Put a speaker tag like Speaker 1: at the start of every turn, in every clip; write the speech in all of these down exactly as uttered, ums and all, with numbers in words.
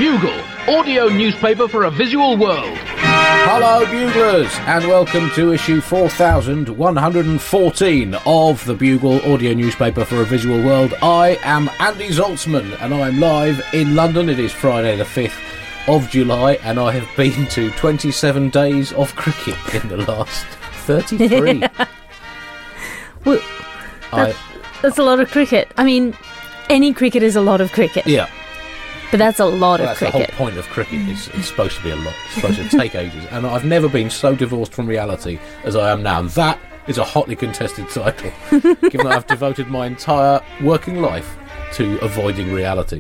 Speaker 1: Bugle, audio newspaper for a visual world.
Speaker 2: Hello, Buglers, and welcome to issue four thousand one hundred fourteen of the Bugle, audio newspaper for a visual world. I am Andy Zaltzman, and I'm live in London. It is Friday the fifth of July, and I have been to twenty-seven days of cricket in the last thirty-three.
Speaker 3: Well, that's, I, that's a lot of cricket. I mean, any cricket is a lot of cricket.
Speaker 2: Yeah.
Speaker 3: But that's a lot
Speaker 2: well,
Speaker 3: of
Speaker 2: that's
Speaker 3: cricket.
Speaker 2: The whole point of cricket is it's supposed to be a lot. It's supposed to take ages. And I've never been so divorced from reality as I am now. And that is a hotly contested title, given that I've devoted my entire working life to avoiding reality.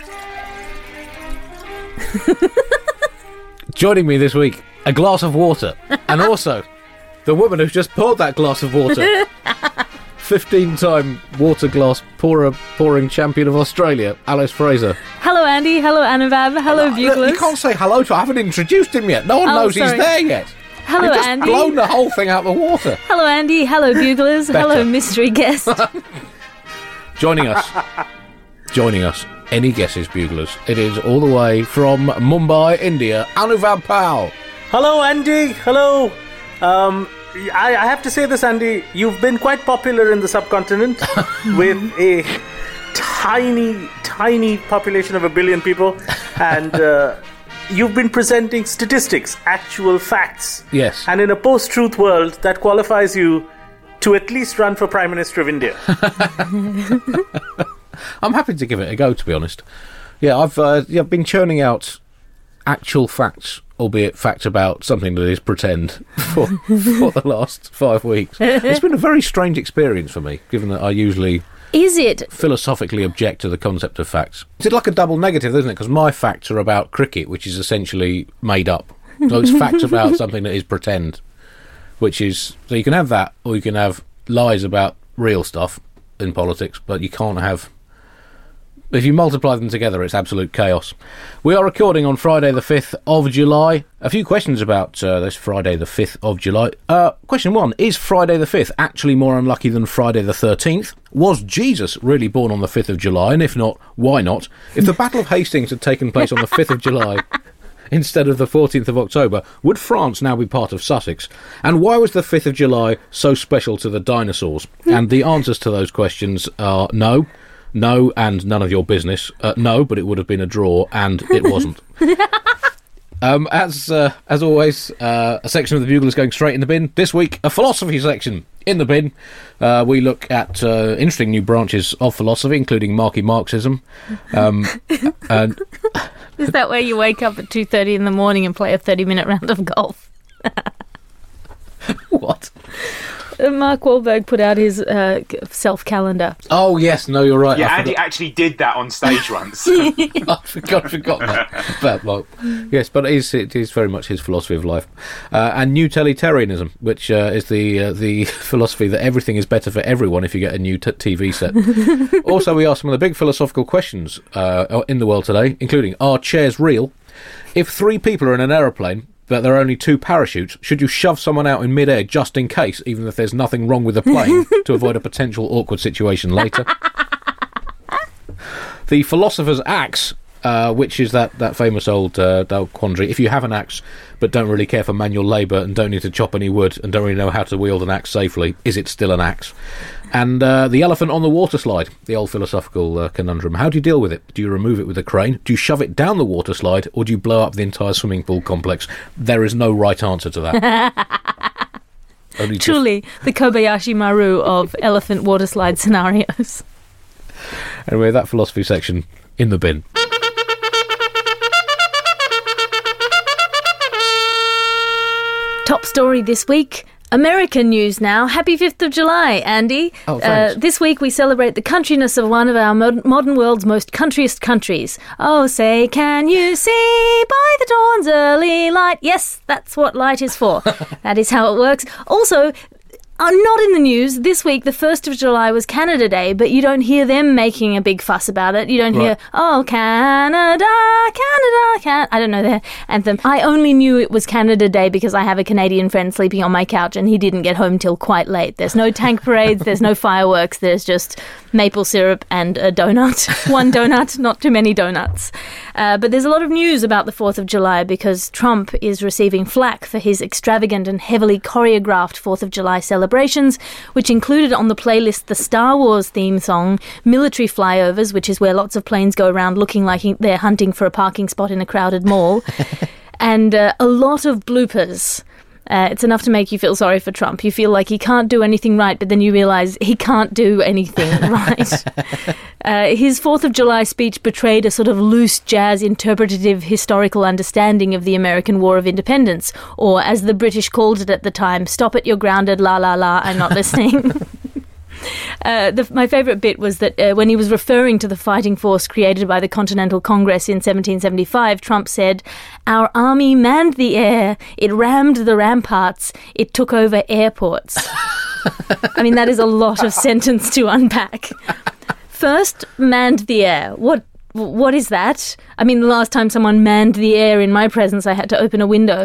Speaker 2: Joining me this week, a glass of water. And also, the woman who's just poured that glass of water. fifteen-time water glass pourer, pouring champion of Australia, Alice Fraser.
Speaker 3: Hello, Andy. Hello, Anubhav. Hello,
Speaker 2: uh,
Speaker 3: Buglers.
Speaker 2: Look, you can't say hello to I haven't introduced him yet. No one
Speaker 3: oh,
Speaker 2: knows
Speaker 3: sorry.
Speaker 2: he's there yet.
Speaker 3: Hello,
Speaker 2: You've just
Speaker 3: Andy.
Speaker 2: blown the whole thing out of the water.
Speaker 3: Hello, Andy. Hello, Buglers. Hello, mystery guest.
Speaker 2: Joining us. Joining us. Any guesses, Buglers? It is all the way from Mumbai, India, Anubhav Pal.
Speaker 4: Hello, Andy. Hello. Um... I, I have to say this, Andy, you've been quite popular in the subcontinent with a tiny, tiny population of a billion people, and uh, you've been presenting statistics, actual facts.
Speaker 2: Yes.
Speaker 4: And in a post-truth world, that qualifies you to at least run for Prime Minister of India.
Speaker 2: I'm happy to give it a go, to be honest. Yeah, I've, uh, yeah, I've been churning out actual facts, albeit facts about something that is pretend, for, for the last five weeks. It's been a very strange experience for me, given that I usually
Speaker 3: is it
Speaker 2: philosophically object to the concept of facts. It's like a double negative, isn't it? Because my facts are about cricket, which is essentially made up. So it's facts about something that is pretend, which is... So you can have that, or you can have lies about real stuff in politics, but you can't have... If you multiply them together, it's absolute chaos. We are recording on Friday the fifth of July. A few questions about uh, this Friday the fifth of July. Uh, question one, is Friday the fifth actually more unlucky than Friday the thirteenth? Was Jesus really born on the fifth of July? And if not, why not? If the Battle of Hastings had taken place on the fifth of July instead of the fourteenth of October, would France now be part of Sussex? And why was the fifth of July so special to the dinosaurs? And the answers to those questions are no. No, and none of your business. Uh, no, but it would have been a draw, and it wasn't. um, as uh, as always, uh, a section of the Bugle is going straight in the bin. This week, a philosophy section in the bin. Uh, we look at uh, interesting new branches of philosophy, including Marky Marxism. Um, and
Speaker 3: is that where you wake up at two thirty in the morning and play a thirty-minute round of golf?
Speaker 2: What?
Speaker 3: Mark Wahlberg put out his uh, self-calendar.
Speaker 2: Oh, yes, no, you're right.
Speaker 5: Yeah, Andy actually did that on stage once.
Speaker 2: I forgot, I forgot that about Mark. Yes, but it is, it is very much his philosophy of life. Uh, and new totalitarianism, which uh, is the uh, the philosophy that everything is better for everyone if you get a new t- T V set. Also, we ask some of the big philosophical questions uh, in the world today, including, are chairs real? If three people are in an aeroplane, but there are only two parachutes, should you shove someone out in midair just in case, even if there's nothing wrong with the plane, to avoid a potential awkward situation later? The philosopher's axe, uh, which is that, that famous old uh, quandary. If you have an axe but don't really care for manual labour and don't need to chop any wood and don't really know how to wield an axe safely, is it still an axe? And uh, the elephant on the water slide, the old philosophical uh, conundrum. How do you deal with it? Do you remove it with a crane? Do you shove it down the water slide? Or do you blow up the entire swimming pool complex? There is no right answer to that. Only
Speaker 3: Truly, just... the Kobayashi Maru of elephant water slide scenarios.
Speaker 2: Anyway, that philosophy section in the bin.
Speaker 3: Top story this week. American news now. Happy fifth of July, Andy.
Speaker 2: Oh, thanks.
Speaker 3: Uh, this week we celebrate the countryness of one of our mod- modern world's most countryest countries. Oh, say, can you see by the dawn's early light? Yes, that's what light is for. That is how it works. Also, Uh, not in the news. This week, the first of July was Canada Day, but you don't hear them making a big fuss about it. You don't
Speaker 2: Right.
Speaker 3: hear, oh, Canada, Canada, Can I don't know their anthem. I only knew it was Canada Day because I have a Canadian friend sleeping on my couch and he didn't get home till quite late. There's no tank parades, there's no fireworks, there's just maple syrup and a donut. One donut, not too many donuts. Uh, but there's a lot of news about the fourth of July because Trump is receiving flack for his extravagant and heavily choreographed fourth of July celebrations, which included on the playlist the Star Wars theme song, military flyovers, which is where lots of planes go around looking like they're hunting for a parking spot in a crowded mall, and uh, a lot of bloopers. Uh, it's enough to make you feel sorry for Trump. You feel like he can't do anything right, but then you realise he can't do anything right. Uh, his fourth of July speech betrayed a sort of loose jazz interpretative historical understanding of the American War of Independence, or as the British called it at the time, stop it, you're grounded, la la la, I'm not listening. Uh, the, my favourite bit was that uh, when he was referring to the fighting force created by the Continental Congress in seventeen seventy-five, Trump said, "Our army manned the air, it rammed the ramparts, it took over airports." I mean, that is a lot of sentence to unpack. First, manned the air. What What is that? I mean, the last time someone manned the air in my presence, I had to open a window.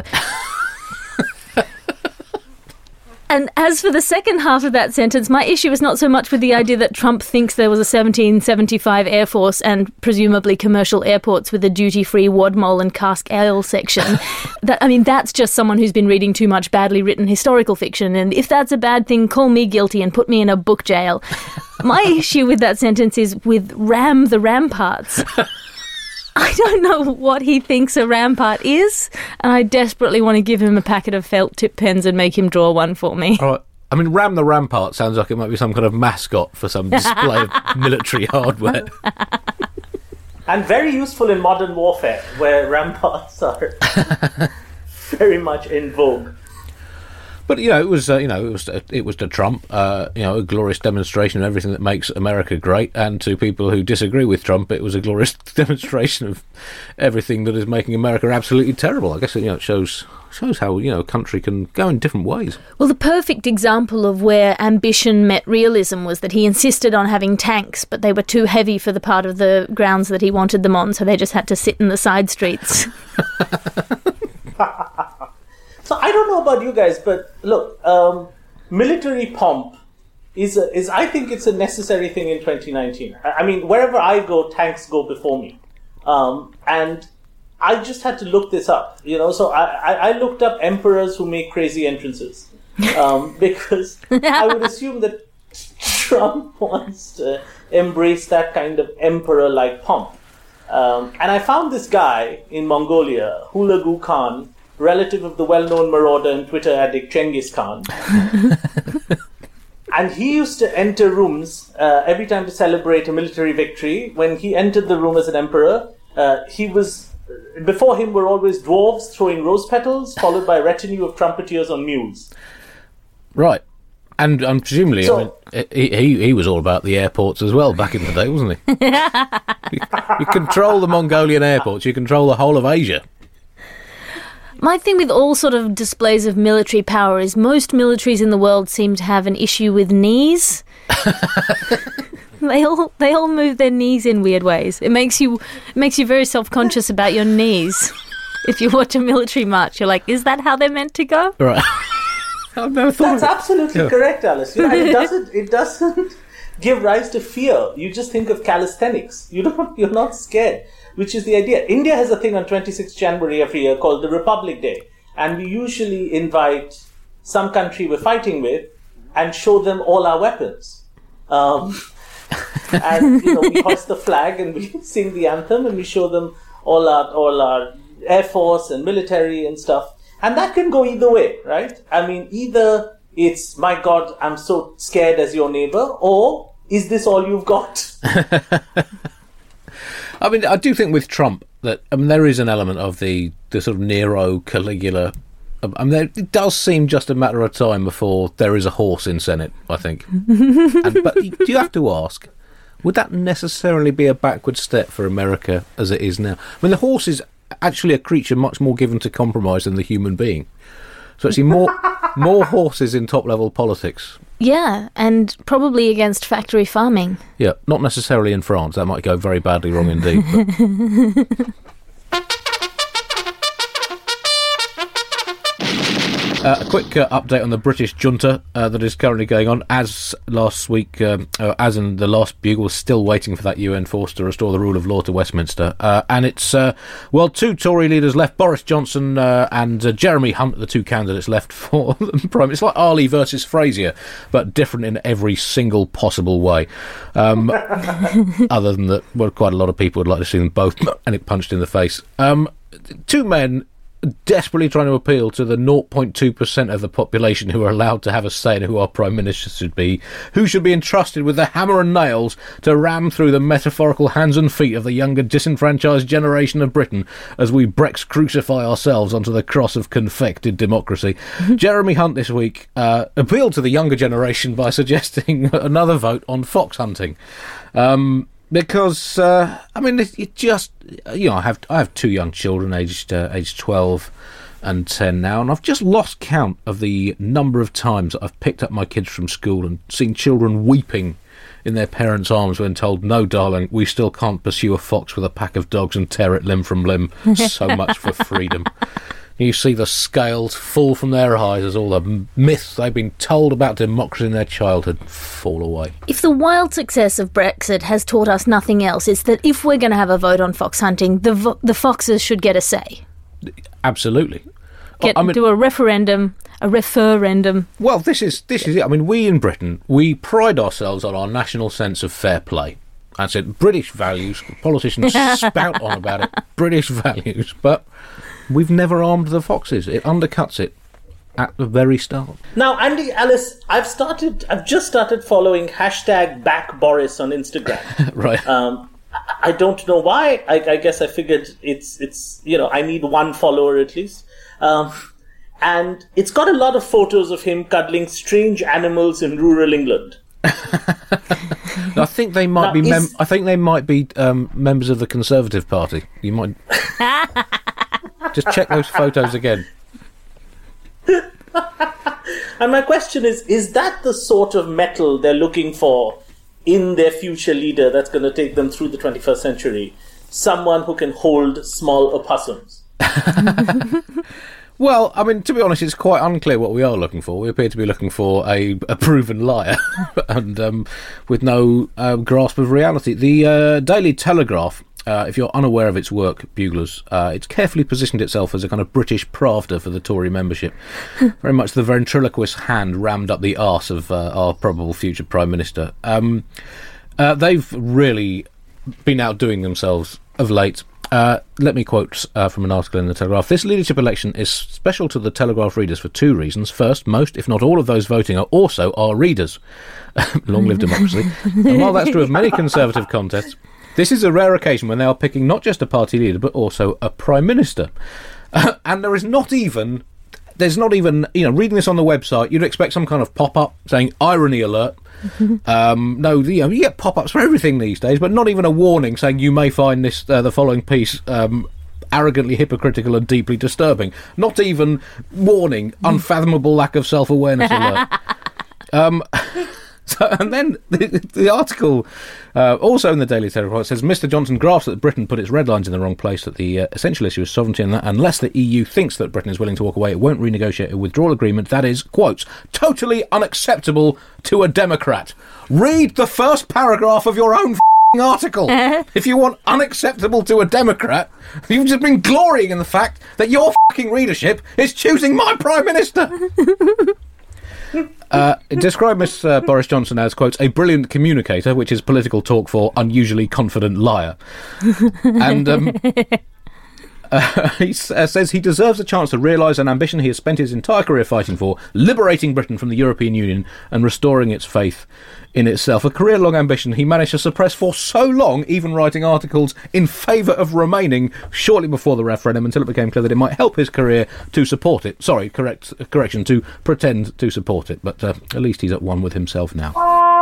Speaker 3: And as for the second half of that sentence, my issue is not so much with the idea that Trump thinks there was a seventeen seventy-five Air Force and presumably commercial airports with a duty-free Wadmole and cask ale section. That, I mean, that's just someone who's been reading too much badly written historical fiction. And if that's a bad thing, call me guilty and put me in a book jail. My issue with that sentence is with ram the ramparts. I don't know what he thinks a rampart is, and I desperately want to give him a packet of felt tip pens and make him draw one for me.
Speaker 2: All right. I mean, Ram the Rampart sounds like it might be some kind of mascot for some display of military hardware.
Speaker 4: And very useful in modern warfare, where ramparts are very much in vogue.
Speaker 2: But you know, it was uh, you know it was it was to Trump, uh, you know, a glorious demonstration of everything that makes America great, and to people who disagree with Trump, it was a glorious demonstration of everything that is making America absolutely terrible. I guess you know it shows shows how you know a country can go in different ways.
Speaker 3: Well, the perfect example of where ambition met realism was that he insisted on having tanks, but they were too heavy for the part of the grounds that he wanted them on, so they just had to sit in the side streets.
Speaker 4: So I don't know about you guys, but look, um, military pomp is, a, is I think it's a necessary thing in twenty nineteen. I, I mean, wherever I go, tanks go before me. Um, and I just had to look this up, you know, so I, I, I looked up emperors who make crazy entrances. Um, because I would assume that Trump wants to embrace that kind of emperor-like pomp. Um, and I found this guy in Mongolia, Hulagu Khan, relative of the well-known marauder and Twitter addict Genghis Khan. And he used to enter rooms uh, every time to celebrate a military victory. When he entered the room as an emperor, uh, he was before him were always dwarves throwing rose petals, followed by a retinue of trumpeters on mules.
Speaker 2: Right. And um, presumably,
Speaker 4: So-
Speaker 2: I mean, he, he he was all about the airports as well back in the day, wasn't he? you, you control the Mongolian airports, you control the whole of Asia.
Speaker 3: My thing with all sort of displays of military power is most militaries in the world seem to have an issue with knees. They all they all move their knees in weird ways. It makes you it makes you very self-conscious about your knees. If you watch a military march, you're like, is that how they're meant to go?
Speaker 2: Right. I've never thought
Speaker 4: That's
Speaker 2: of it.
Speaker 4: absolutely
Speaker 2: Yeah.
Speaker 4: correct, Alice. You know, it doesn't it doesn't give rise to fear. You just think of calisthenics. You don't you're not scared, which is the idea. India has a thing on twenty-sixth of January every year called the Republic Day, and we usually invite some country we're fighting with and show them all our weapons. Um, and you know, we hoist the flag and we sing the anthem and we show them all our all our air force and military and stuff. And that can go either way, right? I mean, either it's, my God, I'm so scared as your neighbor, or is this all you've got?
Speaker 2: I mean, I do think with Trump that I mean there is an element of the, the sort of Nero Caligula. I mean, there, it does seem just a matter of time before there is a horse in Senate, I think. and, but do you have to ask, would that necessarily be a backward step for America as it is now? I mean, the horse is actually a creature much more given to compromise than the human being. So actually more more horses in top-level politics.
Speaker 3: Yeah, and probably against factory farming.
Speaker 2: Yeah, not necessarily in France. That might go very badly wrong indeed. But. Uh, a quick uh, update on the British junta uh, that is currently going on. As last week, um, uh, as in the last bugle, still waiting for that U N force to restore the rule of law to Westminster. Uh, and it's, uh, well, two Tory leaders left, Boris Johnson uh, and uh, Jeremy Hunt, the two candidates left for the Prime. It's like Ali versus Frazier, but different in every single possible way. Um, other than that, well, quite a lot of people would like to see them both and it punched in the face. Um, two men desperately trying to appeal to the zero point two percent of the population who are allowed to have a say in who our Prime Minister should be, who should be entrusted with the hammer and nails to ram through the metaphorical hands and feet of the younger disenfranchised generation of Britain as we Brex crucify ourselves onto the cross of confected democracy. Jeremy Hunt this week uh, appealed to the younger generation by suggesting another vote on fox hunting. Um... Because uh, I mean, it, it just you know, I have I have two young children, aged uh, aged twelve and ten now, and I've just lost count of the number of times that I've picked up my kids from school and seen children weeping in their parents' arms when told, "No, darling, we still can't pursue a fox with a pack of dogs and tear it limb from limb. So much for freedom." You see the scales fall from their eyes as all the myths they've been told about democracy in their childhood fall away.
Speaker 3: If the wild success of Brexit has taught us nothing else, it's that if we're going to have a vote on fox hunting, the vo- the foxes should get a say.
Speaker 2: Absolutely.
Speaker 3: Get,
Speaker 2: I mean,
Speaker 3: do a referendum, a referendum.
Speaker 2: Well, this is this is it. I mean, we in Britain, we pride ourselves on our national sense of fair play. That's it. British values. Politicians spout on about it. British values, but we've never armed the foxes. It undercuts it at the very start.
Speaker 4: Now, Andy, Alice, I've started. I've just started following hashtag Back Boris on Instagram.
Speaker 2: Right.
Speaker 4: Um, I don't know why. I, I guess I figured it's it's you know I need one follower at least. Um, and it's got a lot of photos of him cuddling strange animals in rural England.
Speaker 2: I think they might
Speaker 4: now,
Speaker 2: be. Mem-
Speaker 4: is...
Speaker 2: I think they might be um, members of the Conservative Party. You might just check those photos again.
Speaker 4: And my question is: is that the sort of mettle they're looking for in their future leader that's going to take them through the twenty-first century? Someone who can hold small opossums.
Speaker 2: Well, I mean, to be honest, it's quite unclear what we are looking for. We appear to be looking for a, a proven liar and um, with no uh, grasp of reality. The uh, Daily Telegraph, uh, if you're unaware of its work, buglers, uh, it's carefully positioned itself as a kind of British Pravda for the Tory membership. Very much the ventriloquist hand rammed up the arse of uh, our probable future Prime Minister. Um, uh, they've really been outdoing themselves of late. Uh, let me quote uh, from an article in the Telegraph. This leadership election is special to the Telegraph readers for two reasons. First, most, if not all of those voting are also our readers. Long live democracy. And while that's true of many Conservative contests, this is a rare occasion when they are picking not just a party leader, but also a Prime Minister. Uh, and there is not even... There's not even, you know, reading this on the website, you'd expect some kind of pop-up saying, irony alert. um, no, you know, you get pop-ups for everything these days, but not even a warning saying you may find this, uh, the following piece um, arrogantly hypocritical and deeply disturbing. Not even warning, unfathomable lack of self-awareness alert. Um... So, and then the, the article, uh, also in the Daily Telegraph, says Mister Johnson grasps that Britain put its red lines in the wrong place, that the uh, essential issue is sovereignty, and that unless the E U thinks that Britain is willing to walk away, it won't renegotiate a withdrawal agreement that is, quotes, totally unacceptable to a Democrat. Read the first paragraph of your own f***ing article. If you want unacceptable to a Democrat, you've just been glorying in the fact that your f***ing readership is choosing my Prime Minister. Uh, describe Miss uh, Boris Johnson as, quotes, a brilliant communicator, which is political talk for unusually confident liar. And um, uh, he s- uh, says he deserves a chance to realise an ambition he has spent his entire career fighting for, liberating Britain from the European Union and restoring its faith in itself. A career-long ambition he managed to suppress for so long, even writing articles in favour of remaining shortly before the referendum, until it became clear that it might help his career to support it. Sorry, correct correction, to pretend to support it. But uh, at least he's at one with himself now.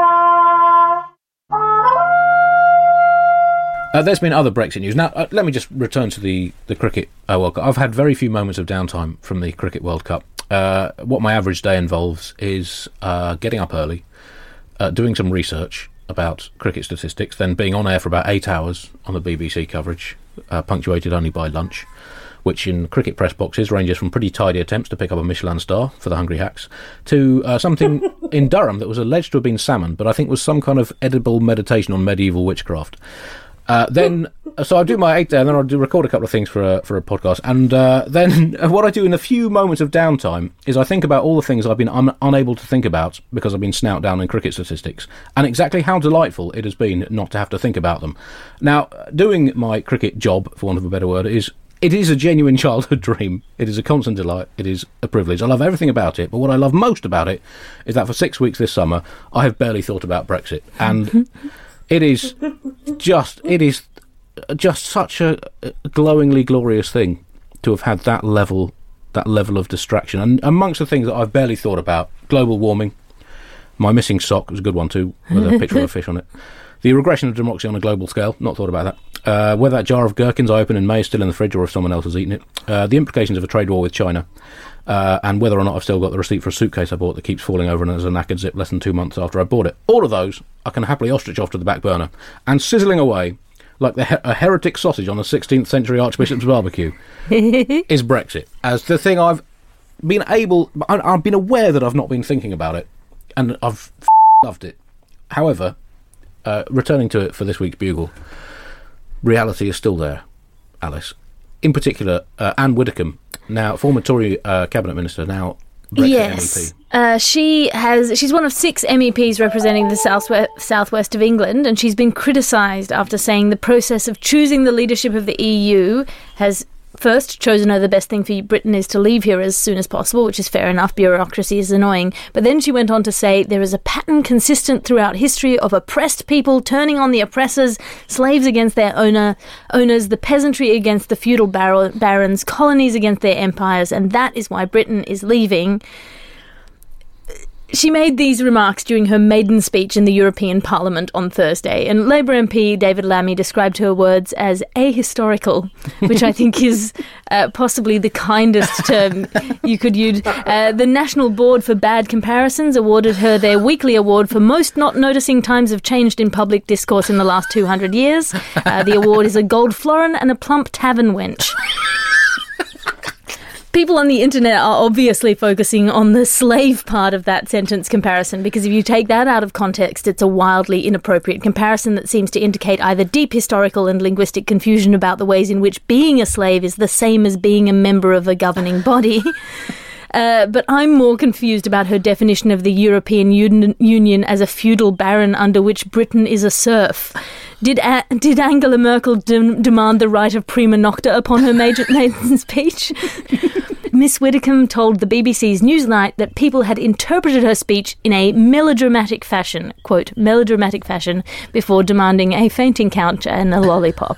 Speaker 2: Uh, there's been other Brexit news. Now, uh, let me just return to the, the Cricket uh, World Cup. I've had very few moments of downtime from the Cricket World Cup. Uh, what my average day involves is uh, getting up early, uh, doing some research about cricket statistics, then being on air for about eight hours on the B B C coverage, uh, punctuated only by lunch, which in cricket press boxes ranges from pretty tidy attempts to pick up a Michelin star for the Hungry Hacks to uh, something in Durham that was alleged to have been salmon, but I think was some kind of edible meditation on medieval witchcraft. Uh, then, so I do my eight day, and then I'll do record a couple of things for a, for a podcast, and uh, then what I do in the few moments of downtime is I think about all the things I've been un- unable to think about because I've been snout down in cricket statistics, and exactly how delightful it has been not to have to think about them. Now, doing my cricket job, for want of a better word, is it is a genuine childhood dream. It is a constant delight. It is a privilege. I love everything about it, but what I love most about it is that for six weeks this summer, I have barely thought about Brexit, and it is just, it is just such a glowingly glorious thing to have had that level, that level of distraction. And amongst the things that I've barely thought about, global warming, my missing sock was a good one too, with a picture of a fish on it. The regression of democracy on a global scale, not thought about that. Uh, whether that jar of gherkins I opened in May is still in the fridge or if someone else has eaten it. Uh, the implications of a trade war with China. Uh, and whether or not I've still got the receipt for a suitcase I bought that keeps falling over and has a knackered zip less than two months after I bought it. All of those I can happily ostrich off to the back burner. And sizzling away, like the her- a heretic sausage on a sixteenth century Archbishop's barbecue, is Brexit. As the thing I've been able... I- I've been aware that I've not been thinking about it, and I've f- loved it. However, uh, returning to it for this week's Bugle, reality is still there, Alice. In particular, uh, Anne Widdecombe, now former Tory uh, cabinet minister, now Brexit
Speaker 3: yes.
Speaker 2: M E P.
Speaker 3: Uh, she has. She's one of six M E Ps representing the southwest, southwest of England, and she's been criticised after saying the process of choosing the leadership of the E U has first chosen her the best thing for Britain is to leave here as soon as possible, which is fair enough. Bureaucracy is annoying. But then she went on to say there is a pattern consistent throughout history of oppressed people turning on the oppressors, slaves against their owner, owners, the peasantry against the feudal bar- barons, colonies against their empires, and that is why Britain is leaving. She made these remarks during her maiden speech in the European Parliament on Thursday, and Labour M P David Lammy described her words as ahistorical, which I think is uh, possibly the kindest term you could use. Uh, the National Board for Bad Comparisons awarded her their weekly award for most not noticing times have changed in public discourse in the last two hundred years. Uh, the award is a gold florin and a plump tavern wench. People on the internet are obviously focusing on the slave part of that sentence comparison, because if you take that out of context, it's a wildly inappropriate comparison that seems to indicate either deep historical and linguistic confusion about the ways in which being a slave is the same as being a member of a governing body. Uh, but I'm more confused about her definition of the European Un- Union as a feudal baron under which Britain is a serf. Did a- did Angela Merkel de- demand the right of prima nocta upon her major maiden speech? Miss Widdecombe told the B B C's Newsnight that people had interpreted her speech in a melodramatic fashion, quote, melodramatic fashion, before demanding a fainting couch and a lollipop.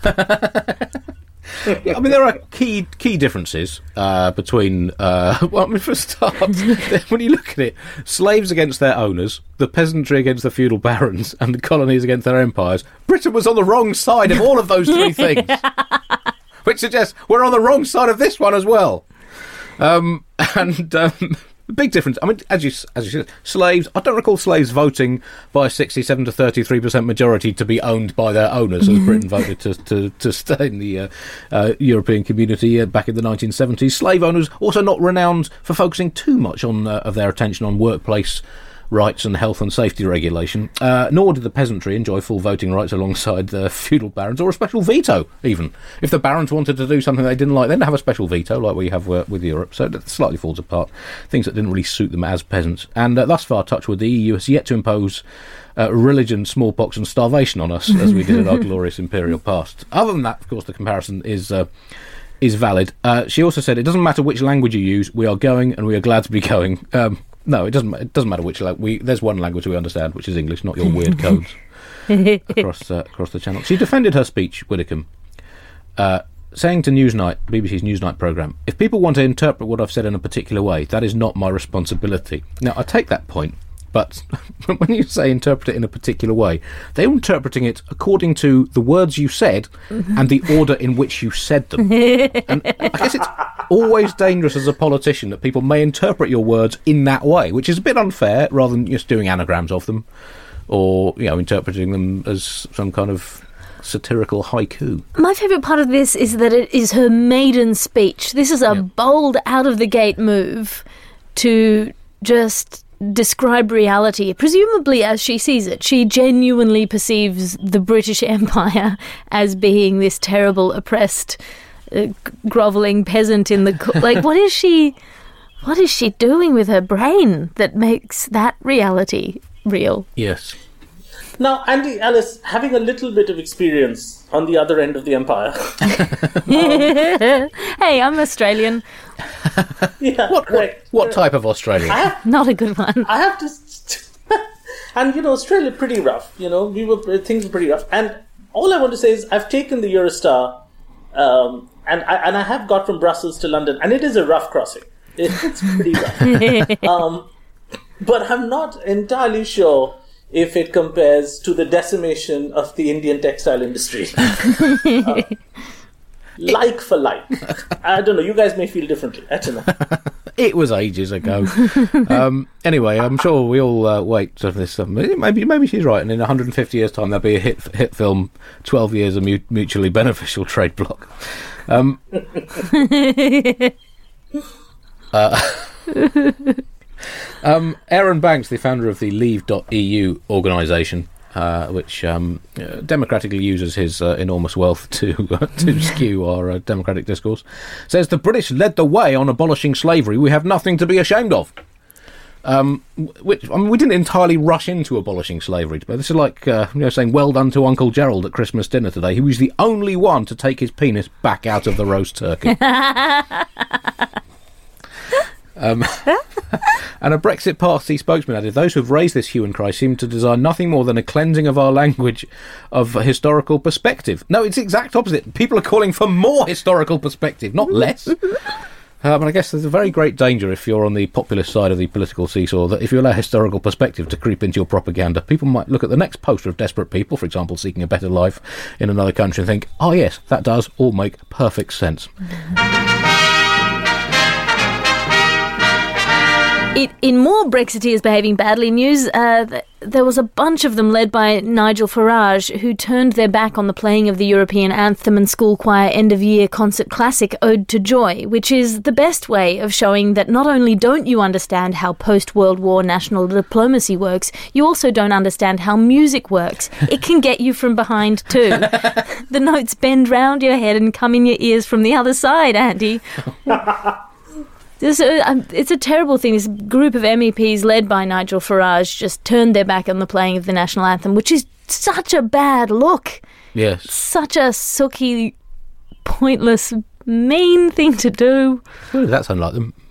Speaker 2: Yeah, I mean, there are key key differences uh, between, uh, well, I mean, for a start, when you look at it, slaves against their owners, the peasantry against the feudal barons, and the colonies against their empires. Britain was on the wrong side of all of those three things, which suggests we're on the wrong side of this one as well. Um, and... Um, big difference. I mean, as you as you said, slaves. I don't recall slaves voting by a sixty-seven to thirty-three percent majority to be owned by their owners, as Britain voted to to, to stay in the uh, uh, European community uh, back in the nineteen seventies. Slave owners also not renowned for focusing too much on uh, of their attention on workplace rights and health and safety regulation, uh, nor did the peasantry enjoy full voting rights alongside the feudal barons, or a special veto, even. If the barons wanted to do something they didn't like, they'd have a special veto, like we have uh, with Europe, so it slightly falls apart. Things that didn't really suit them as peasants. And uh, thus far, touch with the E U has yet to impose uh, religion, smallpox and starvation on us, as we did in our glorious imperial past. Other than that, of course, the comparison is... Uh, is valid. Uh, she also said, it doesn't matter which language you use, we are going and we are glad to be going. Um, no, it doesn't It doesn't matter which language. We There's one language we understand, which is English, not your weird codes across uh, across the channel. She defended her speech, Widdecombe, uh, saying to Newsnight, B B C's Newsnight programme, if people want to interpret what I've said in a particular way, that is not my responsibility. Now, I take that point, But when you say interpret it in a particular way, they're interpreting it according to the words you said and the order in which you said them. And I guess it's always dangerous as a politician that people may interpret your words in that way, which is a bit unfair, rather than just doing anagrams of them or, you know, interpreting them as some kind of satirical haiku.
Speaker 3: My favourite part of this is that it is her maiden speech. This is a
Speaker 2: Yeah.
Speaker 3: bold, out-of-the-gate move to just describe reality, presumably as she sees it. She genuinely perceives the British Empire as being this terrible, oppressed, uh, grovelling peasant in the... Co- like, what is she... What is she doing with her brain that makes that reality real?
Speaker 2: Yes.
Speaker 4: Now, Andy, Alice, having a little bit of experience on the other end of the empire.
Speaker 3: Hey, I'm Australian.
Speaker 4: Yeah,
Speaker 2: What,
Speaker 4: right.
Speaker 2: what, what type of Australian?
Speaker 3: Not a good one.
Speaker 4: I have to, and you know, Australia pretty rough. You know, we were things were pretty rough. And all I want to say is, I've taken the Eurostar, um, and I and I have got from Brussels to London, and it is a rough crossing. It's pretty rough. um, but I'm not entirely sure if it compares to the decimation of the Indian textile industry. uh, like for like. I don't know, you guys may feel differently. I don't know.
Speaker 2: It was ages ago. um, anyway, I'm sure we all uh, wait for this. Um, maybe maybe she's right, and in one hundred fifty years' time there'll be a hit hit film, twelve years of mu- mutually beneficial trade bloc. Um, uh, um, Aaron Banks, the founder of the Leave dot E U organisation, uh, which um, uh, democratically uses his uh, enormous wealth to uh, to skew our uh, democratic discourse, says the British led the way on abolishing slavery. We have nothing to be ashamed of. Um, which I mean, we didn't entirely rush into abolishing slavery, but this is like uh, you know, saying well done to Uncle Gerald at Christmas dinner today. He was the only one to take his penis back out of the roast turkey. Um, and a Brexit Party spokesman added, those who have raised this hue and cry seem to desire nothing more than a cleansing of our language of historical perspective. No, it's the exact opposite. People are calling for more historical perspective, not less. Uh, but I guess there's a very great danger if you're on the populist side of the political seesaw, that if you allow historical perspective to creep into your propaganda, people might look at the next poster of desperate people, for example, seeking a better life in another country, and think, oh yes, that does all make perfect sense.
Speaker 3: It, in more Brexiteers behaving badly news, uh, th- there was a bunch of them led by Nigel Farage, who turned their back on the playing of the European anthem and school choir end-of-year concert classic Ode to Joy, which is the best way of showing that not only don't you understand how post-World War national diplomacy works, you also don't understand how music works. It can get you from behind too. The notes bend round your head and come in your ears from the other side, Andy. This, uh, um, it's a terrible thing. This group of M E Ps led by Nigel Farage just turned their back on the playing of the national anthem, which is such a bad look.
Speaker 2: Yes.
Speaker 3: Such a sooky, pointless, mean thing to do.
Speaker 2: Well, that sounds like them.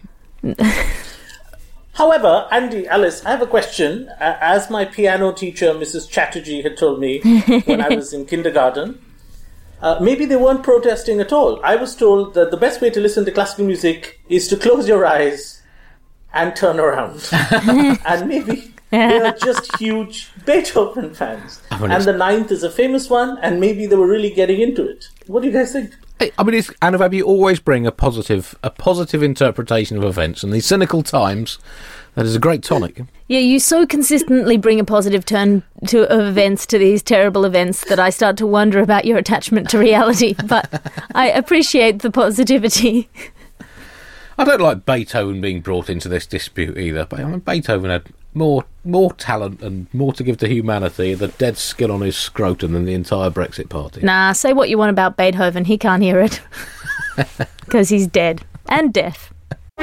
Speaker 4: However, Andy, Alice, I have a question. Uh, as my piano teacher, Missus Chatterjee, had told me when I was in kindergarten, Uh, maybe they weren't protesting at all. I was told that the best way to listen to classical music is to close your eyes and turn around. And maybe they are just huge Beethoven fans.
Speaker 2: I mean,
Speaker 4: and the ninth is a famous one, and maybe they were really getting into it. What do you guys think?
Speaker 2: I mean, it's, Anuvab, you always bring a positive, a positive interpretation of events, and these cynical times, that is a great tonic.
Speaker 3: Yeah, you so consistently bring a positive turn to of events to these terrible events that I start to wonder about your attachment to reality. But I appreciate the positivity.
Speaker 2: I don't like Beethoven being brought into this dispute either. But I mean, Beethoven had more more talent and more to give to humanity, the dead skin on his scrotum, than the entire Brexit Party.
Speaker 3: Nah, say what you want about Beethoven, he can't hear it. Because he's dead. And deaf.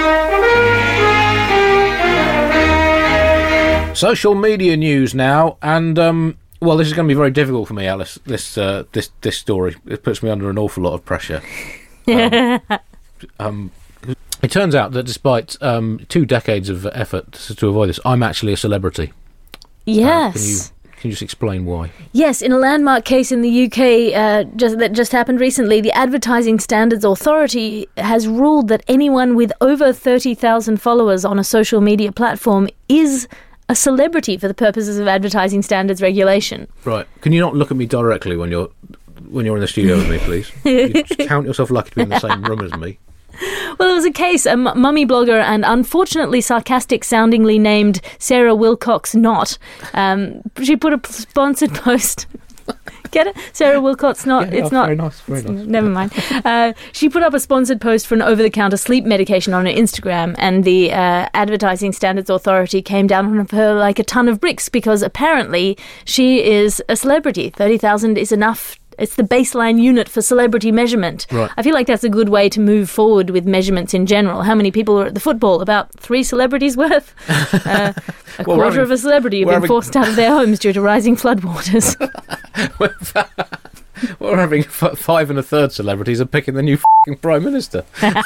Speaker 2: Social media news now, and um, well, this is going to be very difficult for me, Alice. This uh, this this story, it puts me under an awful lot of pressure. Um, um, it turns out that despite um, two decades of effort to, to avoid this, I'm actually a celebrity.
Speaker 3: Yes.
Speaker 2: Uh, can you can you just explain why?
Speaker 3: Yes, in a landmark case in the U K uh, just, that just happened recently, the Advertising Standards Authority has ruled that anyone with over thirty thousand followers on a social media platform is a celebrity for the purposes of advertising standards regulation.
Speaker 2: Right. Can you not look at me directly when you're when you're in the studio with me, please? You just count yourself lucky to be in the same room as me.
Speaker 3: Well, there was a case, a m- mummy blogger and unfortunately sarcastic-soundingly named Sarah Wilcox Knott. Um, she put a p- sponsored post... Get it? Sarah Wilcox Knott.
Speaker 2: Yeah,
Speaker 3: it's
Speaker 2: oh,
Speaker 3: not...
Speaker 2: Very nice, very nice.
Speaker 3: Never mind. Uh, she put up a sponsored post for an over-the-counter sleep medication on her Instagram, and the uh, Advertising Standards Authority came down on her like a ton of bricks because apparently she is a celebrity. thirty thousand is enough. It's the baseline unit for celebrity measurement.
Speaker 2: Right.
Speaker 3: I feel like that's a good way to move forward with measurements in general. How many people are at the football? About three celebrities worth? Uh, a
Speaker 2: Well,
Speaker 3: quarter
Speaker 2: having-
Speaker 3: of a celebrity have
Speaker 2: we're
Speaker 3: been
Speaker 2: having-
Speaker 3: forced out of their homes due to rising floodwaters.
Speaker 2: We're having f- five and a third celebrities are picking the new f***ing Prime Minister.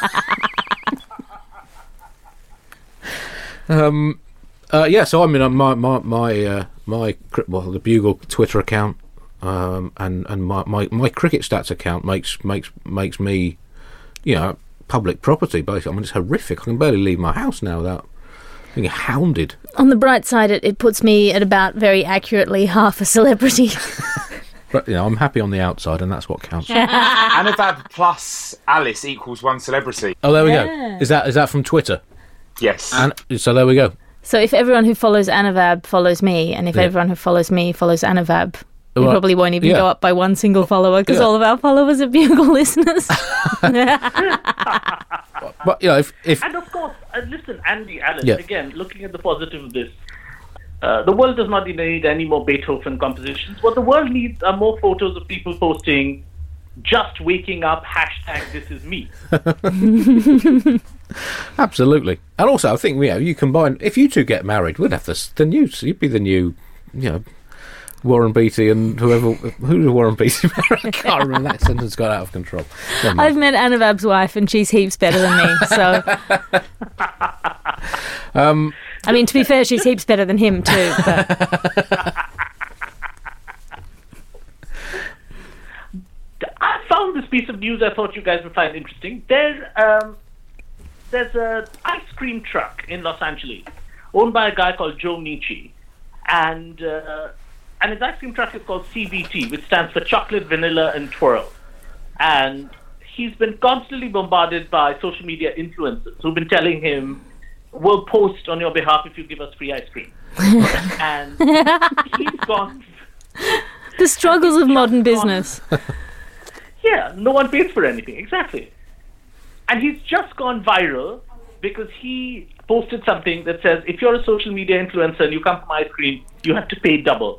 Speaker 2: um, uh, yeah, so I mean, uh, my my my uh, my cri- well, the Bugle Twitter account um, and and my, my, my Cricket Stats account makes makes makes me, you know, public property. Basically, I mean, it's horrific. I can barely leave my house now without being hounded.
Speaker 3: On the bright side, it, it puts me at about very accurately half a celebrity.
Speaker 2: But you know, I'm happy on the outside, and that's what counts.
Speaker 5: Anubab plus Alice equals one celebrity.
Speaker 2: Oh, there we
Speaker 3: Yeah.
Speaker 2: go. Is that is that from Twitter?
Speaker 5: Yes.
Speaker 2: And so there we go.
Speaker 3: So if everyone who follows Anuvab follows me, and if
Speaker 2: Yeah.
Speaker 3: everyone who follows me follows Anuvab, we
Speaker 2: Well,
Speaker 3: probably won't even
Speaker 2: yeah.
Speaker 3: go up by one single follower because
Speaker 2: Yeah.
Speaker 3: all of our followers are Bugle listeners.
Speaker 2: But you know, if if
Speaker 4: And of course, uh, listen, Andy, Alice,
Speaker 2: Yeah.
Speaker 4: again, looking at the positive of this, uh, the world does not need any more Beethoven compositions. What the world needs are more photos of people posting, just waking up, hashtag this is me.
Speaker 2: Absolutely, and also I think you know you combine if you two get married, we'd have this the new you'd be the new you know Warren Beatty and whoever who did Warren Beatty marry? I can't remember, that sentence got out of control. Never mind.
Speaker 3: I've met Anuvab's wife, and she's heaps better than me. So,
Speaker 2: um,
Speaker 3: I mean, to be fair, she's heaps better than him too. But
Speaker 4: I found this piece of news I thought you guys would find interesting. There, um, there's a ice cream truck in Los Angeles owned by a guy called Joe Nietzsche, and uh, and his ice cream truck is called C V T, which stands for Chocolate, Vanilla, and Twirl. And he's been constantly bombarded by social media influencers who've been telling him, "We'll post on your behalf if you give us free ice cream." And he's gone.
Speaker 3: the struggles of modern business.
Speaker 4: Yeah, no one pays for anything, exactly. And he's just gone viral because he posted something that says, if you're a social media influencer and you come from ice cream, you have to pay double.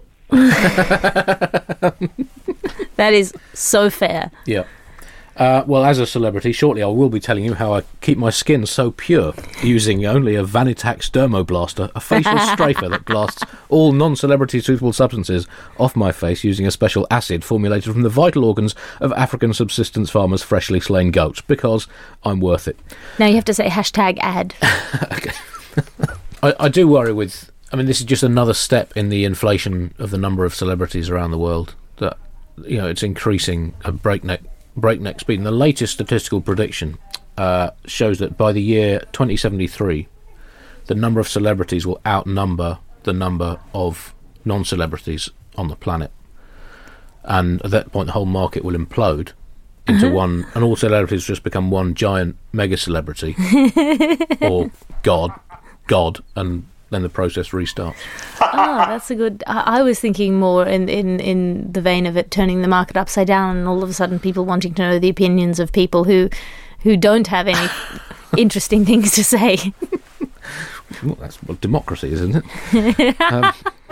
Speaker 3: That is so fair.
Speaker 2: yeah. Uh, well, as a celebrity, shortly I will be telling you how I keep my skin so pure using only a Vanitax Dermoblaster, a facial strafer that blasts all non-celebrity suitable substances off my face using a special acid formulated from the vital organs of African subsistence farmers' freshly slain goats, because I'm worth it.
Speaker 3: Now you have to say hashtag ad.
Speaker 2: Okay. I, I do worry with... I mean, this is just another step in the inflation of the number of celebrities around the world. That, you know, it's increasing at breakneck breakneck speed. And the latest statistical prediction uh, shows that by the year twenty seventy-three, the number of celebrities will outnumber the number of non-celebrities on the planet. And at that point, the whole market will implode into
Speaker 3: Uh-huh.
Speaker 2: one, and all celebrities just become one giant mega celebrity or God, God, and then the process restarts.
Speaker 3: Oh, that's a good... I, I was thinking more in, in, in the vein of it turning the market upside down and all of a sudden people wanting to know the opinions of people who who don't have any interesting things to say.
Speaker 2: Well, that's what democracy is, isn't it? um,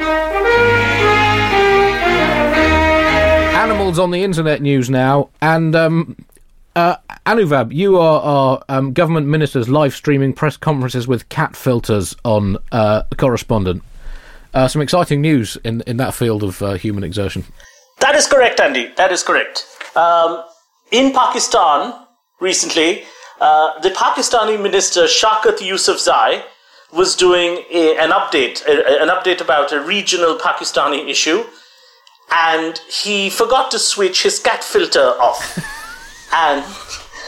Speaker 2: animals on the internet news now, and um, uh, Anuvab, you are our um, government minister's live streaming press conferences with cat filters on uh, correspondent. Uh, some exciting news in in that field of uh, human exertion.
Speaker 6: That is correct, Andy. That is correct. Um, in Pakistan, recently, uh, the Pakistani minister Shaukat Yousafzai was doing a, an update, a, an update about a regional Pakistani issue, and he forgot to switch his cat filter off. And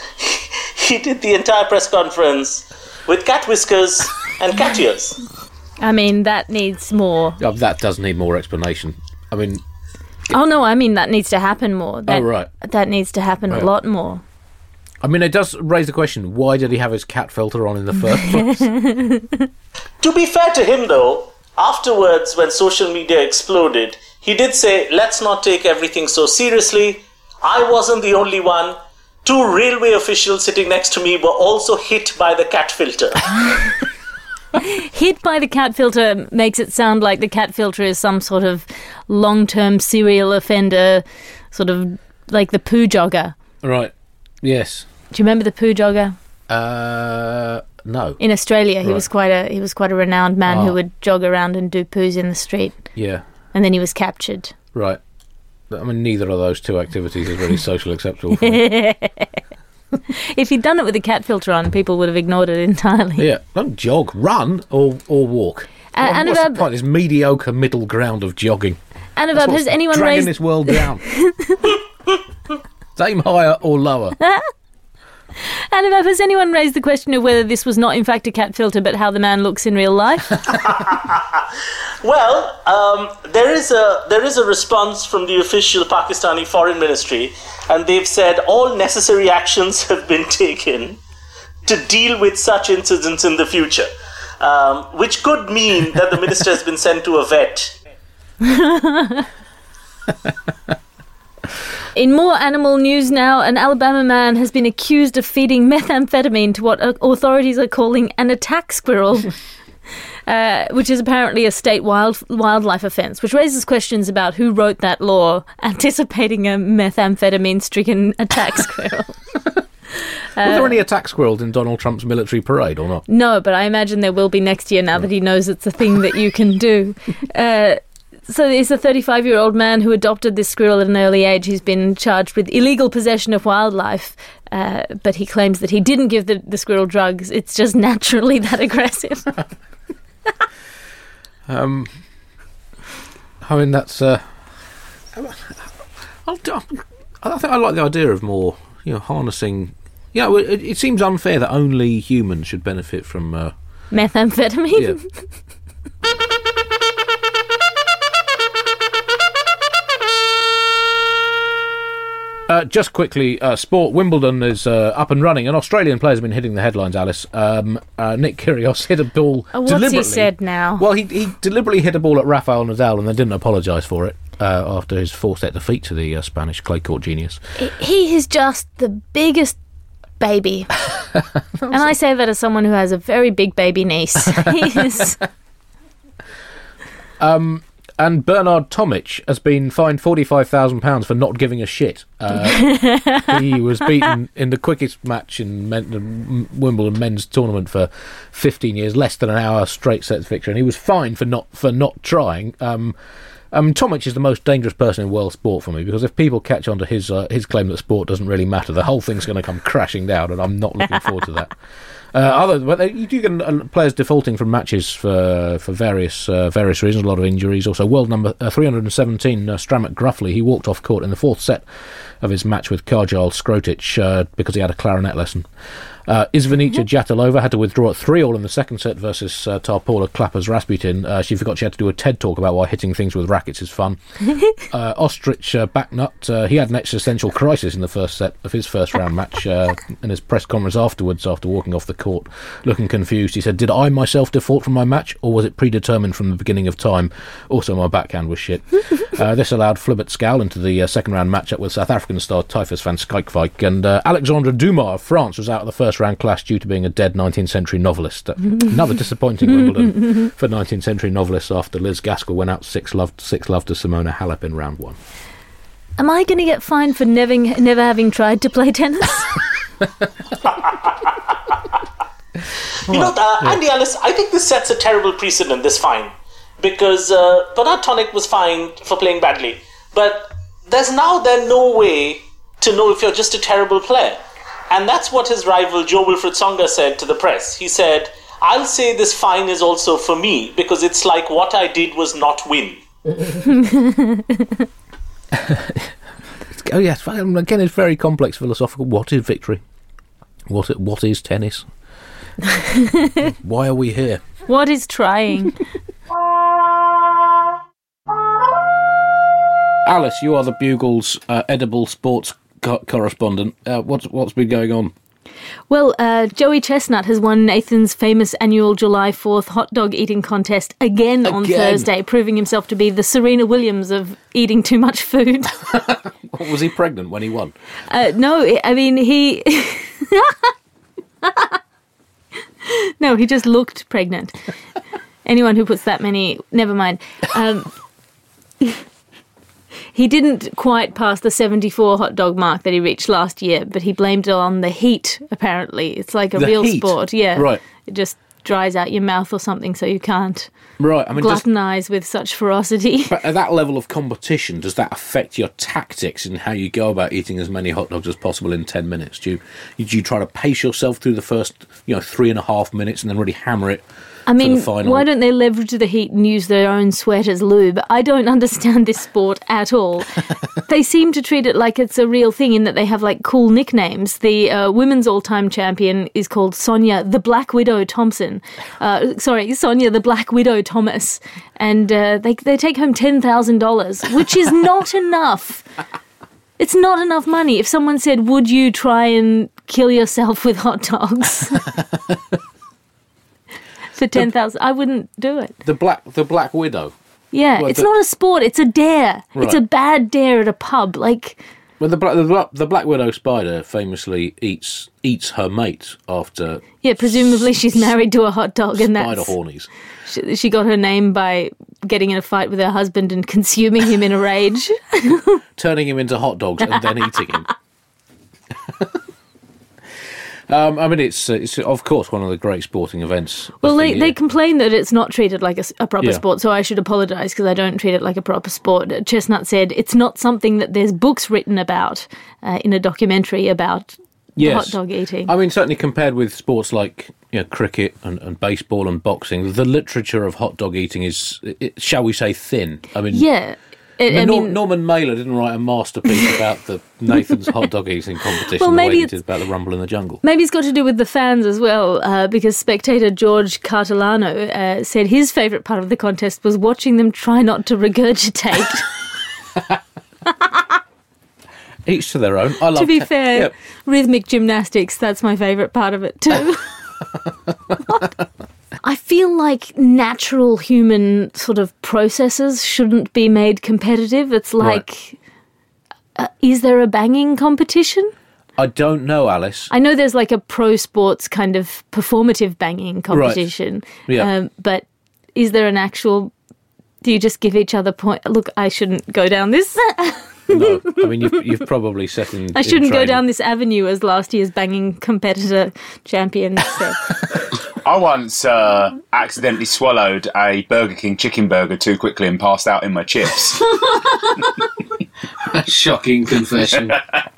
Speaker 6: he did the entire press conference with cat whiskers and cat ears.
Speaker 3: I mean, that needs more.
Speaker 2: Oh, that does need more explanation. I mean...
Speaker 3: Oh, no, I mean, that needs to happen more. That,
Speaker 2: oh, right.
Speaker 3: That needs to happen
Speaker 2: Right.
Speaker 3: a lot more.
Speaker 2: I mean, it does raise the question, why did he have his cat filter on in the first place?
Speaker 6: To be fair to him, though, afterwards, when social media exploded, he did say, let's not take everything so seriously. I wasn't the only one. Two railway officials sitting next to me were also hit by the cat filter.
Speaker 3: Hit by the cat filter makes it sound like the cat filter is some sort of long-term serial offender, sort of like the poo jogger.
Speaker 2: Right. Yes.
Speaker 3: Do you remember the poo jogger?
Speaker 2: Uh, no.
Speaker 3: In Australia, he
Speaker 2: Right.
Speaker 3: was quite a he was quite a renowned man
Speaker 2: Oh.
Speaker 3: who would jog around and do poos in the street,
Speaker 2: Yeah.
Speaker 3: and then he was captured.
Speaker 2: Right. I mean, neither of those two activities is really socially acceptable for me.
Speaker 3: If he'd done it with a cat filter on, people would have ignored it entirely.
Speaker 2: Yeah. Don't jog. Run or or walk.
Speaker 3: Uh,
Speaker 2: What- what's the
Speaker 3: Anubab-
Speaker 2: point? This mediocre middle ground of jogging. That's
Speaker 3: Anubab,
Speaker 2: what's
Speaker 3: has anyone
Speaker 2: dragging
Speaker 3: raised
Speaker 2: this world down. Aim higher or lower.
Speaker 3: Anubab, has anyone raised the question of whether this was not in fact a cat filter, but how the man looks in real life?
Speaker 6: Well, um, there is a there is a response from the official Pakistani Foreign Ministry, and they've said all necessary actions have been taken to deal with such incidents in the future, um, which could mean that the minister has been sent to a vet.
Speaker 3: In more animal news now, an Alabama man has been accused of feeding methamphetamine to what authorities are calling an attack squirrel, uh, which is apparently a state wild, wildlife offence, which raises questions about who wrote that law anticipating a methamphetamine-stricken attack squirrel.
Speaker 2: Were there any attack squirrels in Donald Trump's military parade or not?
Speaker 3: No, but I imagine there will be next year now that he knows it's a thing that you can do. Uh, so there's a thirty-five-year-old man who adopted this squirrel at an early age. He's been charged with illegal possession of wildlife, uh, but he claims that he didn't give the, the squirrel drugs. It's just naturally that aggressive.
Speaker 2: Um, I mean, that's... Uh, I'll, I think I like the idea of more, you know, harnessing... Yeah, well, it, it seems unfair that only humans should benefit from... Uh,
Speaker 3: Methamphetamine?
Speaker 2: yeah. Uh, just quickly, uh, sport. Wimbledon is uh, up and running, and Australian players have been hitting the headlines, Alice. Um, uh, Nick Kyrgios hit a ball
Speaker 3: Oh, what's
Speaker 2: deliberately.
Speaker 3: he said now?
Speaker 2: Well, he, he deliberately hit a ball at Rafael Nadal and then didn't apologise for it uh, after his four-set defeat to the uh, Spanish clay court genius.
Speaker 3: He is just the biggest baby. And I say that as someone who has a very big baby niece. He is...
Speaker 2: Um, and Bernard Tomic has been fined forty-five thousand pounds for not giving a shit. Uh, he was beaten in the quickest match in men, the Wimbledon men's tournament for fifteen years, less than an hour straight sets victory, and he was fined for not for not trying. Um, um, Tomic is the most dangerous person in world sport for me, because if people catch on to his uh, his claim that sport doesn't really matter, the whole thing's going to come crashing down, and I'm not looking forward to that. Uh, other, but they, you do get uh, players defaulting from matches for for various uh, various reasons, a lot of injuries. Also, world number uh, three hundred seventeen, uh, Stramet Gruffley, he walked off court in the fourth set of his match with Karjal Skrotic uh, because he had a clarinet lesson. Uh, Izvenica Jatalova had to withdraw at three all in the second set versus uh, Tarpola Klappers Rasputin. Uh, she forgot she had to do a TED talk about why hitting things with rackets is fun. uh, Ostrich uh, Backnut, uh, he had an existential crisis in the first set of his first round match. Uh, in his press conference afterwards, after walking off the court looking confused, he said, "Did I myself default from my match, or was it predetermined from the beginning of time? Also, my backhand was shit." uh, this allowed Flibert Scal into the uh, second round matchup with South African star Typhus van Skykwijk, and uh, Alexandre Dumas of France was out of the first round clash due to being a dead nineteenth century novelist. Uh, another disappointing Wimbledon for nineteenth century novelists after Liz Gaskell went out six love six love to Simona Halep in round one.
Speaker 3: Am I going to get fined for never, never having tried to play tennis?
Speaker 6: You know, uh, Andy Alice, I think this sets a terrible precedent, this fine, because uh, Bernard Tomic was fined for playing badly, but there's now then no way to know if you're just a terrible player. And that's what his rival Jo Wilfried Tsonga said to the press. He said, "I'll say this fine is also for me, because it's like what I did was not win."
Speaker 2: Oh yes, again, it's very complex philosophical. What is victory? What what is tennis? Why are we here?
Speaker 3: What is trying?
Speaker 2: Alice, you are the Bugle's uh, edible sports co- correspondent. Uh, what's what's been going on?
Speaker 3: Well, uh, Joey Chestnut has won Nathan's famous annual July fourth hot dog eating contest again, on
Speaker 2: Again?
Speaker 3: Thursday, proving himself to be the Serena Williams of eating too much food.
Speaker 2: Was he pregnant when he won?
Speaker 3: Uh, no, I mean, he... no, he just looked pregnant. Anyone who puts that many... Never mind. Um, he didn't quite pass the seventy-four hot dog mark that he reached last year, but he blamed it on the heat, apparently. It's like a
Speaker 2: The
Speaker 3: real
Speaker 2: heat?
Speaker 3: sport. Yeah.
Speaker 2: Right.
Speaker 3: It just dries out your mouth or something so you can't
Speaker 2: Right, I mean, does,
Speaker 3: gluttonize with such ferocity.
Speaker 2: but at that level of competition, does that affect your tactics in how you go about eating as many hot dogs as possible in ten minutes? Do you, do you try to pace yourself through the first, you know, three and a half minutes and then really hammer it
Speaker 3: I mean,
Speaker 2: for the final?
Speaker 3: why don't they leverage the heat and use their own sweat as lube? I don't understand this sport at all. They seem to treat it like it's a real thing in that they have, like, cool nicknames. The uh, women's all-time champion is called Sonia the Black Widow Thompson. Uh, sorry, Sonia the Black Widow Thomas. And uh, they, they take home ten thousand dollars, which is not enough. It's not enough money. If someone said, would you try and kill yourself with hot dogs? For ten thousand, I wouldn't do it.
Speaker 2: The Black the Black Widow.
Speaker 3: Yeah,
Speaker 2: Well,
Speaker 3: it's
Speaker 2: the-
Speaker 3: not a sport. It's a dare.
Speaker 2: Right.
Speaker 3: It's a bad dare at a pub. Like,
Speaker 2: Well, the, Bla- the, Bla- the Black Widow spider famously eats eats her mate after
Speaker 3: yeah, presumably she's married to a hot dog, and
Speaker 2: spider
Speaker 3: that's
Speaker 2: hornies.
Speaker 3: she, she got her name by getting in a fight with her husband and consuming him in a rage.
Speaker 2: Turning him into hot dogs and then eating him. um, I mean, it's, uh, it's of course one of the great sporting events. of
Speaker 3: Well,
Speaker 2: the
Speaker 3: they,
Speaker 2: year.
Speaker 3: they complain that it's not treated like a, s- a proper
Speaker 2: Yeah.
Speaker 3: sport, so I should apologise because I don't treat it like a proper sport. Chestnut said it's not something that there's books written about uh, in a documentary about
Speaker 2: Yes.
Speaker 3: hot dog eating.
Speaker 2: I mean, certainly compared with sports like, you know, cricket and, and baseball and boxing, the literature of hot dog eating is, it, shall we say, thin. I mean,
Speaker 3: yeah. I,
Speaker 2: I mean,
Speaker 3: I
Speaker 2: Nor-
Speaker 3: mean,
Speaker 2: Norman Mailer didn't write a masterpiece about the Nathan's hot dog eating competition
Speaker 3: Well,
Speaker 2: the
Speaker 3: maybe
Speaker 2: way he
Speaker 3: it's-
Speaker 2: did about the Rumble in the Jungle.
Speaker 3: maybe it's got to do with the fans as well, uh, because spectator George Cartolano uh, said his favourite part of the contest was watching them try not to regurgitate.
Speaker 2: Each to their own. I love
Speaker 3: to be
Speaker 2: ca-
Speaker 3: fair,
Speaker 2: yeah.
Speaker 3: rhythmic gymnastics, that's my favourite part of it too. I feel like natural human sort of processes shouldn't be made competitive. It's like, uh, is there a banging competition?
Speaker 2: I don't know, Alice.
Speaker 3: I know there's like a pro sports kind of performative banging competition.
Speaker 2: Yeah.
Speaker 3: Um, but is there an actual... Do you just give each other point? Look, I shouldn't go down this.
Speaker 2: No, I mean, you've, you've probably set in.
Speaker 3: I
Speaker 2: in
Speaker 3: shouldn't go
Speaker 2: training.
Speaker 3: down this avenue, as last year's banging competitor champion said.
Speaker 5: I once uh, accidentally swallowed a Burger King chicken burger too quickly and passed out in my chips.
Speaker 2: Shocking confession.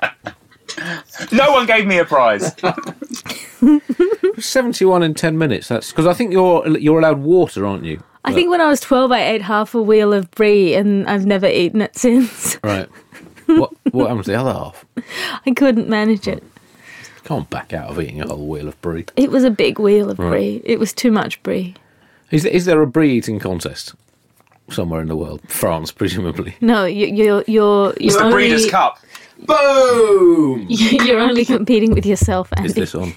Speaker 5: No one gave me a prize.
Speaker 2: seventy-one in ten minutes. That's because I think you're you're allowed water, aren't you?
Speaker 3: I think when I was twelve, I ate half a wheel of brie, and I've never eaten it since.
Speaker 2: Right. What what happened to the other half?
Speaker 3: I couldn't manage it.
Speaker 2: Can't back out of eating a whole wheel of brie.
Speaker 3: It was a big wheel of
Speaker 2: Right.
Speaker 3: brie. It was too much brie.
Speaker 2: Is there, is there a brie eating contest somewhere in the world? France, presumably.
Speaker 3: No, you, you're you're
Speaker 5: It's
Speaker 3: you're
Speaker 5: the
Speaker 3: only,
Speaker 5: Breeders' Cup.
Speaker 2: Boom!
Speaker 3: you're only competing with yourself, Andy.
Speaker 2: Is this on?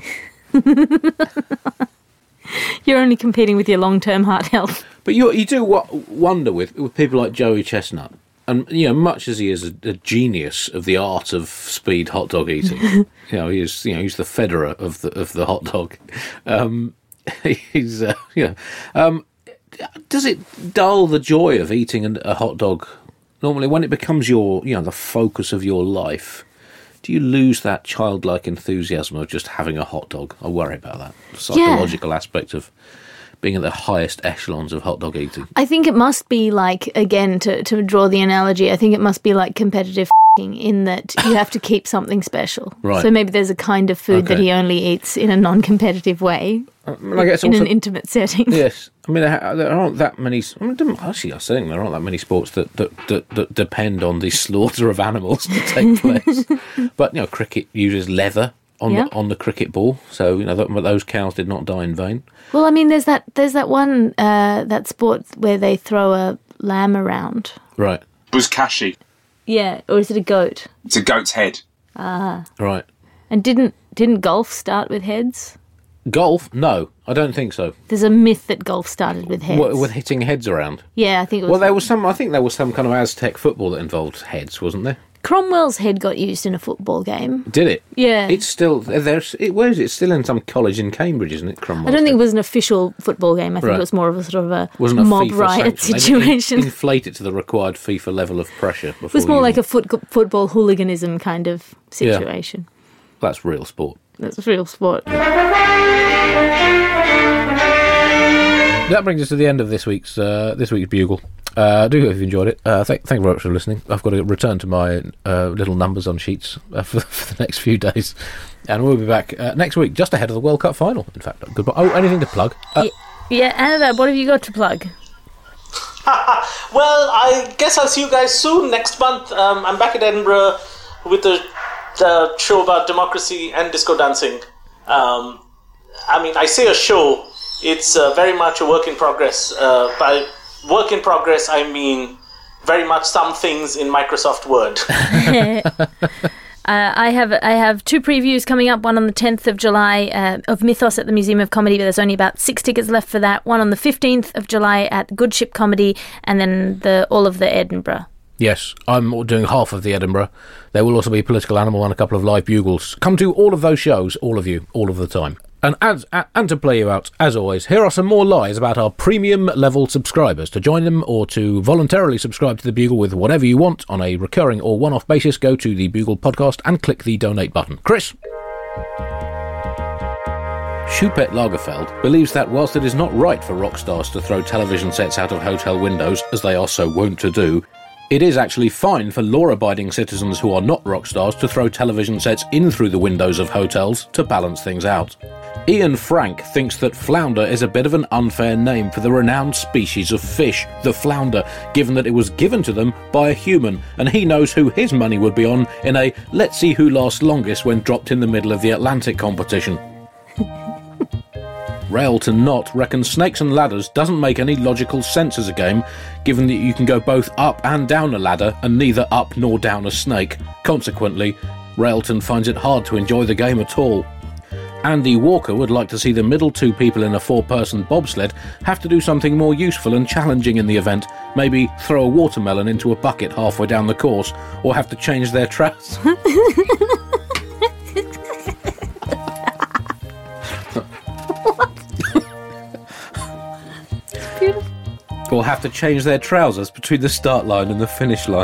Speaker 3: You're only competing with your long-term heart health.
Speaker 2: But you you do wo- wonder with with people like Joey Chestnut, and you know, much as he is a, a genius of the art of speed hot dog eating, you know, he is you know he's the Federer of the of the hot dog. Um, he's uh, you know, um, does it dull the joy of eating a, a hot dog? Normally, when it becomes your you know the focus of your life, do you lose that childlike enthusiasm of just having a hot dog? I worry about that psychological aspect of being at the highest echelons of hot dog eating.
Speaker 3: I think it must be like, again, to, to draw the analogy, I think it must be like competitive f***ing in that you have to keep something special.
Speaker 2: Right.
Speaker 3: So maybe there's a kind of food that
Speaker 2: Okay.
Speaker 3: he only eats in a non-competitive way,
Speaker 2: I mean, I guess
Speaker 3: in
Speaker 2: also,
Speaker 3: an intimate setting.
Speaker 2: yes. I mean, there, there aren't that many. I mean, dem- actually, I was saying there aren't that many sports that, that, that, that depend on the slaughter of animals to take place. But you know, cricket uses leather. on
Speaker 3: Yeah.
Speaker 2: the, on the cricket ball. So you know that, those cows did not die in vain.
Speaker 3: Well, I mean, there's that there's that one uh, that sport where they throw a lamb around.
Speaker 2: Right,
Speaker 5: Buzkashi.
Speaker 3: Yeah, or is it a goat?
Speaker 5: It's a goat's head.
Speaker 2: right.
Speaker 3: And didn't didn't golf start with heads?
Speaker 2: Golf? No, I don't think so.
Speaker 3: There's a myth that golf started with heads.
Speaker 2: What, with hitting heads around.
Speaker 3: Yeah, I think it was.
Speaker 2: Well, there was some. I think there was some kind of Aztec football that involved heads, wasn't there?
Speaker 3: Cromwell's head got used in a football game.
Speaker 2: Did it?
Speaker 3: Yeah.
Speaker 2: It's still there's. It, where is it? It's still in some college in Cambridge, isn't it? Cromwell.
Speaker 3: I don't think it was an official football game. I think
Speaker 2: Right.
Speaker 3: it was more of a sort of a
Speaker 2: Wasn't a
Speaker 3: mob
Speaker 2: FIFA
Speaker 3: riot
Speaker 2: sanction. They didn't
Speaker 3: situation.
Speaker 2: in- inflate it to the required FIFA level of pressure.
Speaker 3: It was more like a foot, football hooliganism kind of
Speaker 2: Yeah.
Speaker 3: situation.
Speaker 2: That's real sport.
Speaker 3: That's real sport.
Speaker 2: That brings us to the end of this week's uh, this week's Bugle. Uh, I do hope you've enjoyed it. Uh, th- thank you very much for listening. I've got to return to my uh, little numbers on sheets uh, for, for the next few days, and we'll be back uh, next week, just ahead of the World Cup final. In fact, goodbye. Oh, anything to plug? Uh,
Speaker 3: Yeah, Annabelle, what have you got to plug?
Speaker 6: Well, I guess I'll see you guys soon next month. Um, I'm back at Edinburgh with the, the show about democracy and disco dancing. Um, I mean, I say a show. It's uh, very much a work in progress. Uh, by work in progress, I mean very much some things in Microsoft Word.
Speaker 3: Uh, I have I have two previews coming up. One on the tenth of July uh, of Mythos at the Museum of Comedy, but there's only about six tickets left for that. One on the fifteenth of July at Good Ship Comedy, and then the all of the Edinburgh.
Speaker 2: Yes, I'm doing half of the Edinburgh. There will also be Political Animal and a couple of live bugles. Come to all of those shows, all of you, all of the time. And as, and to play you out, as always, here are some more lies about our premium level subscribers. To join them or to voluntarily subscribe to the Bugle with whatever you want on a recurring or one-off basis, go to the Bugle podcast and click the donate button. Chris? Schupet Lagerfeld believes that whilst it is not right for rock stars to throw television sets out of hotel windows, as they are so wont to do, it is actually fine for law-abiding citizens who are not rock stars to throw television sets in through the windows of hotels to balance things out. Ian Frank thinks that flounder is a bit of an unfair name for the renowned species of fish, the flounder, given that it was given to them by a human, and he knows who his money would be on in a let's see who lasts longest when dropped in the middle of the Atlantic competition. Railton Knott reckons Snakes and Ladders doesn't make any logical sense as a game, given that you can go both up and down a ladder and neither up nor down a snake. Consequently, Railton finds it hard to enjoy the game at all. Andy Walker would like to see the middle two people in a four-person bobsled have to do something more useful and challenging in the event, maybe throw a watermelon into a bucket halfway down the course, or have to change their trousers. Or have to change their trousers between the start line and the finish line.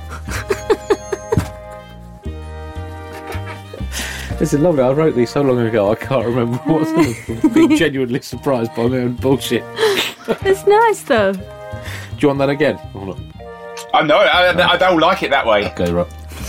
Speaker 2: This is lovely. I wrote these so long ago I can't remember what's I'm being genuinely surprised by my own bullshit.
Speaker 3: It's nice though.
Speaker 2: Do you want that again? Or not?
Speaker 5: I know, I, I don't like it that way.
Speaker 2: Okay, right.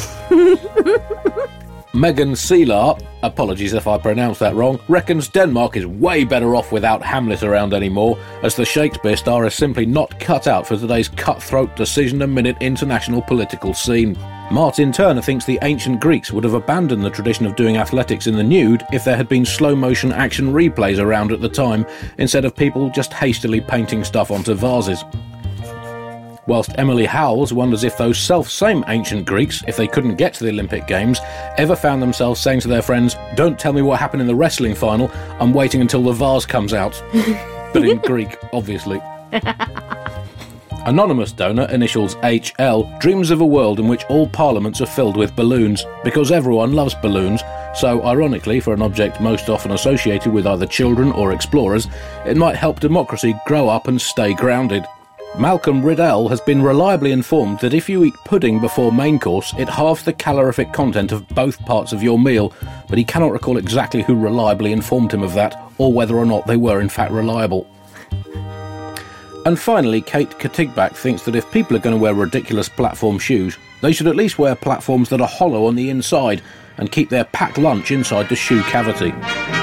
Speaker 2: Megan Seelar, apologies if I pronounced that wrong, reckons Denmark is way better off without Hamlet around anymore, as the Shakespeare star is simply not cut out for today's cutthroat decision-a-minute international political scene. Martin Turner thinks the ancient Greeks would have abandoned the tradition of doing athletics in the nude if there had been slow-motion action replays around at the time, instead of people just hastily painting stuff onto vases. Whilst Emily Howells wonders if those self-same ancient Greeks, if they couldn't get to the Olympic Games, ever found themselves saying to their friends, "Don't tell me what happened in the wrestling final, I'm waiting until the vase comes out." But in Greek, obviously. Anonymous donor, initials H L, dreams of a world in which all parliaments are filled with balloons, because everyone loves balloons, so ironically, for an object most often associated with either children or explorers, it might help democracy grow up and stay grounded. Malcolm Riddell has been reliably informed that if you eat pudding before main course, it halves the calorific content of both parts of your meal, but he cannot recall exactly who reliably informed him of that, or whether or not they were in fact reliable. And finally, Kate Katigbak thinks that if people are going to wear ridiculous platform shoes, they should at least wear platforms that are hollow on the inside, and keep their packed lunch inside the shoe cavity.